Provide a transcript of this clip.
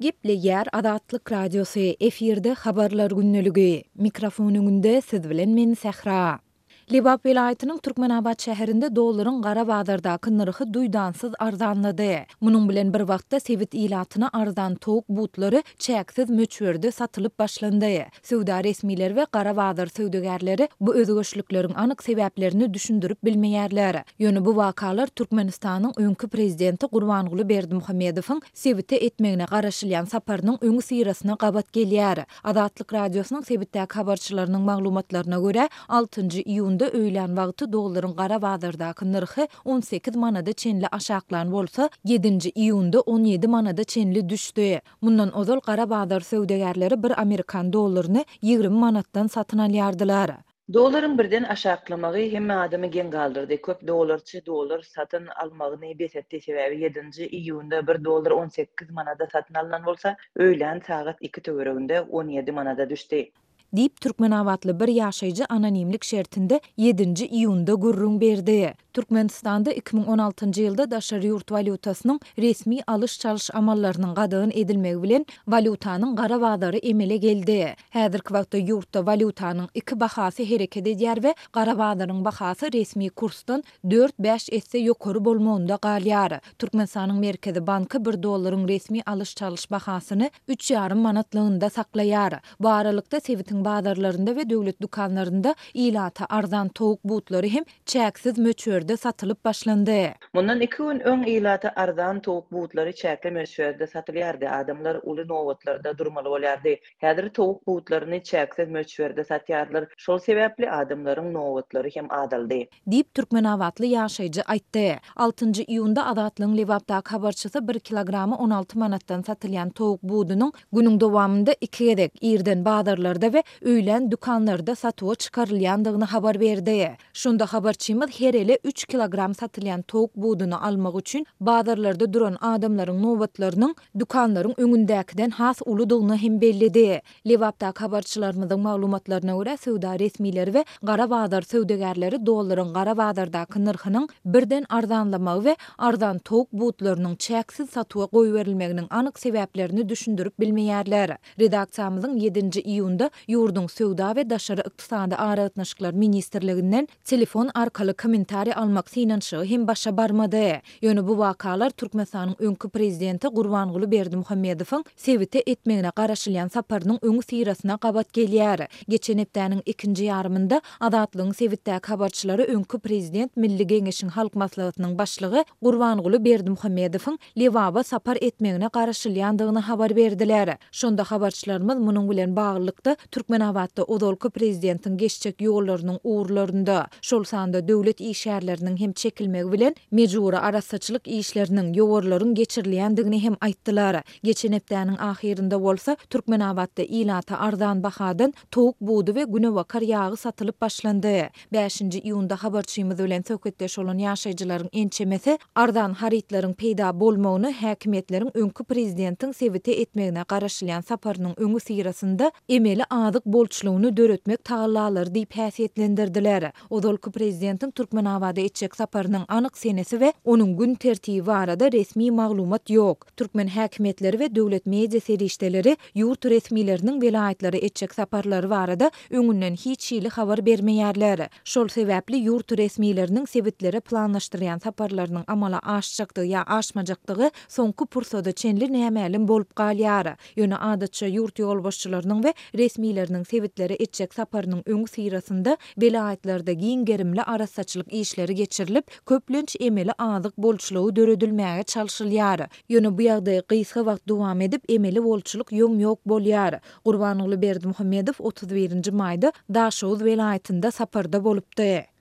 Geple yer Adatlyk radiosu efirde habarlar günneligi. Mikrofon öňünde siz bilen men Sehra. Libap vilayatynyň Türkmenabad şäherinde dollaryň gara bazardaky nyrhy duýdansız arzanlady. Munyň bilen bir wagtda sewit ilatyna arzan towuk butlary çäksiz möçberde satylyp başlandy. Sowda resmiler we gara bazar söwdegärleri bu özgöçlükleriň anyk sebäplerini düşündürip bilmeýärler. Ýöne bu wakalar Türkmenistanyň öňkü prezidenti Gurbanguly Berdimuhammedowyň sewite etmegine garaşylýan saparynyň öňü syrasyna gabat gelýär. Adatlyk radiosynyň sewitdäki habarçylarynyň maglumatlaryna görä 6-njy iýunda öýlen wagty dollaryň gara bazardaky nyrhy 18 manada çenli aşaklan bolsa 7-nji iýunda 17 manada çenli düşdi. Mundan ozal gara bazar söwdegärleri bir Amerikan dollaryny 20 manatdan satyn alýardylar. Doların birden aşaklamagy hemme adamy gen galdyrdy. Köp dollar satyn almagyny besetdi sebäbi 7-nji iýunda 1 dollar 18 manada satyn alynan bolsa, öýlen sagat 2 töwereginde 17 manada düşdi. Diýip Türkmenabadly bir ýaşaýjy anonimlik şertinde 7-nji iýunda gurrun berdi. Türkmenistanda 2016-njy ýylda daşary ýurt valutasynyň resmi alış çalış amallarynyň gadagyn edilmegi bilen valutanyň gara bazary emele geldi. Häzirki wagtda ýurtda valutanyň iki bahasy hereket edýär we gara bazaryň bahasy resmi kursdan 4-5 esse ýokary bolmagynda galýar. Türkmenistanyň Merkezi Banky 1 dollaryň resmi alış çalış bahasyny 3,5 manatlygynda saklaýar. Bu aralykda sewitin bazarlarında we döwlet dukanlarında ilata arzan towuk butlary hem çäksiz möçberde satylyp başlandy. Mundan 2 gün öň ilata arzan towuk butlary çäkli möçberde satylýardy. Adamlar uly nowatlarda durmaly bolýardy. Häzir towuk butlaryny çäksiz möçberde satýarlar. Şol sebäpli adamlaryň nowatlary hem adaldy. Diýip Türkmenabadly ýaşaýjy aýtdy. 6-njy iýunda Adatlyň Libapdaky habarçysy 1 kilogramy 16 manatdan satylýan towuk budunyň günüň dowamında 2 gedek ýerden bazarlarda we öýlen dukanlarda satywa çykarylýandygyny habar berdi. Şunda habarçymyz her ele 3 kilogram satylýan towuk buduny almak üçin bazarlarda duran adamlaryň nowatlarynyň dukanlaryň öňündäkiden has uludygyny hem bellidi. Libapdaky habarçylarymyzyň maglumatlaryna görä sowda resmileri we gara bazar söwdegärleri dollaryň gara bazardaky nyrhynyň birden arzanlamagy we arzan towuk butlarynyň çäksiz satywa goýberilmeginiň anyk sebäplerini düşündürip bilmeýärler. Redaksiýamyzyň 7-nji iýunda Ýurdun Sowda we Daşary Ykdysady Aragatnaşyklar Ministrliginden telefon arkaly kommentari almak synanşy hem başa barmady. Ýöne bu wakalar Türkmenistanyň öňkü prezidenti Gurbanguly Berdimuhammedowyň sewite etmegine garaşylýan saparynyň öňü syrasyna gabat gelýär. Geçen hepdäniň 2-nji ýarymynda Adatlyň sewitdäki habarçylary öňkü prezident Milli Geňeşiň halk maslahatynyň başlygy Gurbanguly Berdimuhammedowyň Liwaba sapar etmegine garaşylýandygyny habar berdiler. Şonda habarçylarymyz munyň bilen baglykda Türkmenabadda odolky prezidentiň geçjek ýollarynyň uğurlarynda, şol sanda döwlet işgärleriniň hem çekilmegi bilen mejburi arasaçylyk işleriniň ýogorlaryň geçirilýändigini hem aýtdylar. Geçen hepdäniň ahirinde bolsa Türkmenabadda ilata arzan bahadan towuk budu we günewakar ýagy satylyp başlandy. 5-nji iýunda habarçymyz bilen söhbetdeş bolan ýaşaýjylaryň ençemesi arzan haritlaryň peýda bolmagyny häkimetleriň öňkü prezidentiň sewite etmegine garaşylýan saparynyň öňü syrasynda emeli azyk bolçulugyny döretmek tagallar diýip häsiýetlendirdiler. Odolky prezidentiň Türkmenabada etjek saparynyň anyk senesi we onuň gün tertibi barada resmi maglumat ýok. Türkmen häkimetleri we döwlet media serişdeleri ýurt resmileriniň welaýatlary etjek saparlary barada öňünden hiç ýyly habar bermeýärler. Şol sebäpli ýurt resmileriniň sewitlere planlaşdyrýan saparlarynyň amala aşjakdygy ýa aşmajakdygy soňky pursada çenli nämälim bolup galýar. Ýöne adatça ýurt ýolbaşçylarynyň we resmileriniň sewitlere etjek saparynyň öňü syrasynda welaýatlarda giň gerimli arasaçylyk işleri geçirilip köplenç emeli azyk bolçulugy döredilmäge çalşylýar. Ýöne bu ýagdaý gysga wagt dowam edip emeli bolçuluk ýok bolýar. Gurbanguly Berdimuhammedow 31-nji maýda Daşow welaýatynda saparda bolupdy.